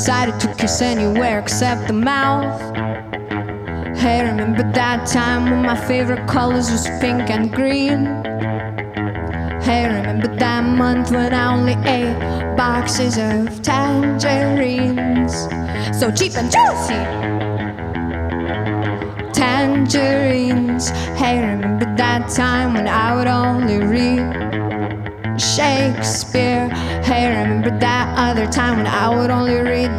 decided to kiss anywhere except the mouth. Hey, remember that time when my favorite colors was pink and green? Hey, remember that month when I only ate boxes of tangerines? So cheap and juicy tangerines. Hey, remember that time when I would only read Shakespeare? Hey, remember that other time when I would only read